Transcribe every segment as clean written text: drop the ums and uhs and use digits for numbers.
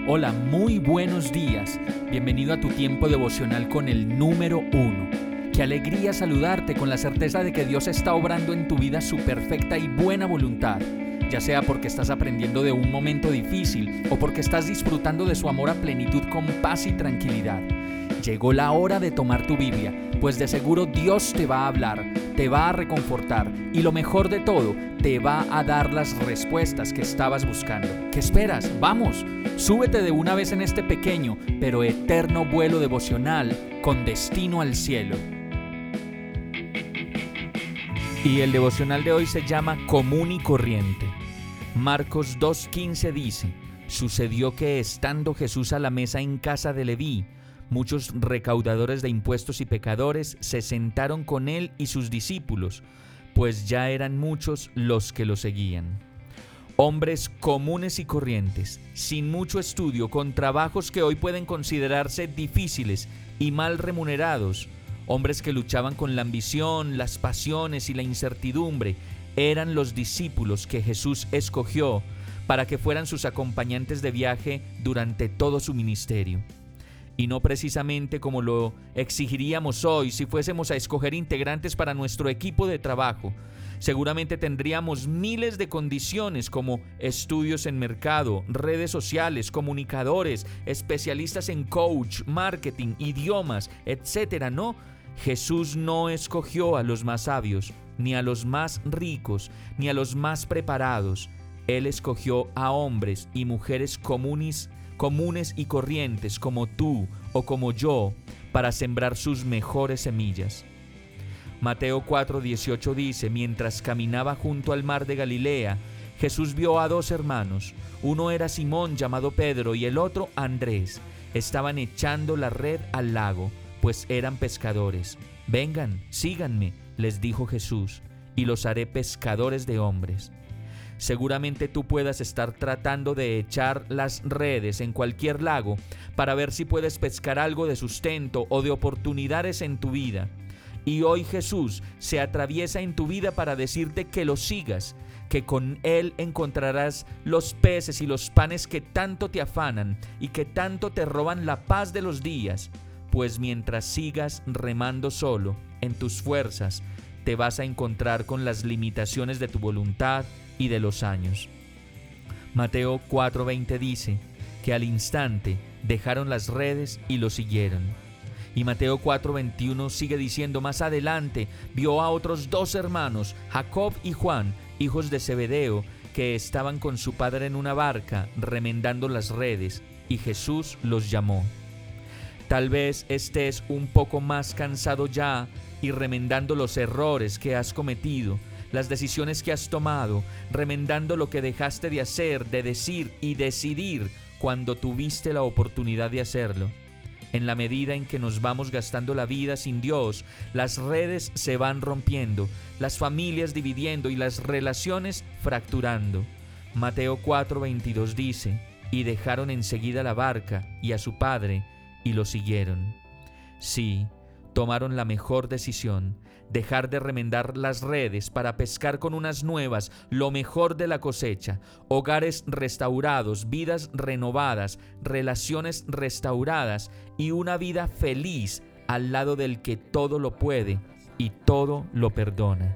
Hola, muy buenos días. Bienvenido a tu tiempo devocional con el número 1. Qué alegría saludarte con la certeza de que Dios está obrando en tu vida su perfecta y buena voluntad, ya sea porque estás aprendiendo de un momento difícil o porque estás disfrutando de su amor a plenitud con paz y tranquilidad. Llegó la hora de tomar tu Biblia, pues de seguro Dios te va a hablar, te va a reconfortar y lo mejor de todo, te va a dar las respuestas que estabas buscando. ¿Qué esperas? ¡Vamos! Súbete de una vez en este pequeño pero eterno vuelo devocional con destino al cielo. Y el devocional de hoy se llama Común y Corriente. Marcos 2:15 dice: Sucedió que estando Jesús a la mesa en casa de Leví, muchos recaudadores de impuestos y pecadores se sentaron con él y sus discípulos, pues ya eran muchos los que lo seguían. Hombres comunes y corrientes, sin mucho estudio, con trabajos que hoy pueden considerarse difíciles y mal remunerados, hombres que luchaban con la ambición, las pasiones y la incertidumbre, eran los discípulos que Jesús escogió para que fueran sus acompañantes de viaje durante todo su ministerio. Y no precisamente como lo exigiríamos hoy si fuésemos a escoger integrantes para nuestro equipo de trabajo. Seguramente tendríamos miles de condiciones como estudios en mercado, redes sociales, comunicadores, especialistas en coach, marketing, idiomas, etc. No, Jesús no escogió a los más sabios, ni a los más ricos, ni a los más preparados. Él escogió a hombres y mujeres comunes y corrientes como tú o como yo para sembrar sus mejores semillas. Mateo 4:18 dice: Mientras caminaba junto al mar de Galilea, Jesús vio a dos hermanos. Uno era Simón llamado Pedro y el otro Andrés. Estaban echando la red al lago, pues eran pescadores. Vengan, síganme, les dijo Jesús, y los haré pescadores de hombres. Seguramente tú puedas estar tratando de echar las redes en cualquier lago para ver si puedes pescar algo de sustento o de oportunidades en tu vida. Y hoy Jesús se atraviesa en tu vida para decirte que lo sigas, que con Él encontrarás los peces y los panes que tanto te afanan y que tanto te roban la paz de los días, pues mientras sigas remando solo en tus fuerzas, te vas a encontrar con las limitaciones de tu voluntad y de los años. Mateo 4:20 dice que al instante dejaron las redes y lo siguieron. Y Mateo 4:21 sigue diciendo: más adelante vio a otros dos hermanos, Jacob y Juan, hijos de Zebedeo, que estaban con su padre en una barca remendando las redes, y Jesús los llamó. Tal vez estés un poco más cansado ya y remendando los errores que has cometido, las decisiones que has tomado, remendando lo que dejaste de hacer, de decir y decidir cuando tuviste la oportunidad de hacerlo. En la medida en que nos vamos gastando la vida sin Dios, las redes se van rompiendo, las familias dividiendo y las relaciones fracturando. Mateo 4:22 dice: y dejaron enseguida la barca y a su padre y lo siguieron. Sí, tomaron la mejor decisión: dejar de remendar las redes para pescar con unas nuevas lo mejor de la cosecha, hogares restaurados, vidas renovadas, relaciones restauradas y una vida feliz al lado del que todo lo puede y todo lo perdona.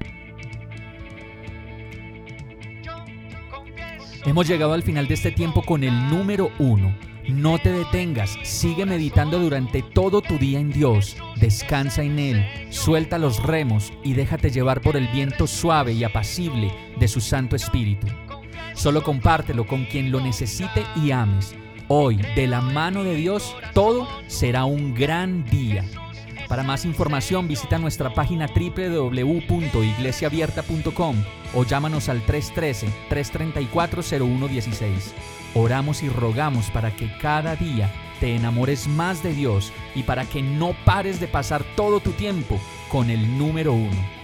Hemos llegado al final de este tiempo con el número 1. No te detengas, sigue meditando durante todo tu día en Dios, descansa en Él, suelta los remos y déjate llevar por el viento suave y apacible de su Santo Espíritu. Solo compártelo con quien lo necesite y ames. Hoy, de la mano de Dios, todo será un gran día. Para más información visita nuestra página www.iglesiaabierta.com o llámanos al 313-334-0116. Oramos y rogamos para que cada día te enamores más de Dios y para que no pares de pasar todo tu tiempo con el número 1.